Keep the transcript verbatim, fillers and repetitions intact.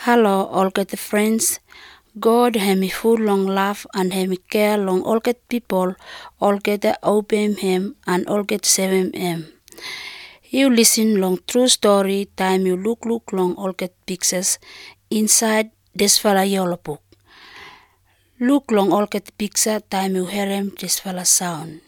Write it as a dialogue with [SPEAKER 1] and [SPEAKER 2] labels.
[SPEAKER 1] Hello, all get friends. God hemi full long love and hemi care long all get people, all get obey him and all get save him. You listen long true story time you look look long all get pictures inside this fella yellow book. Look long all get picture time you hear him this fella sound.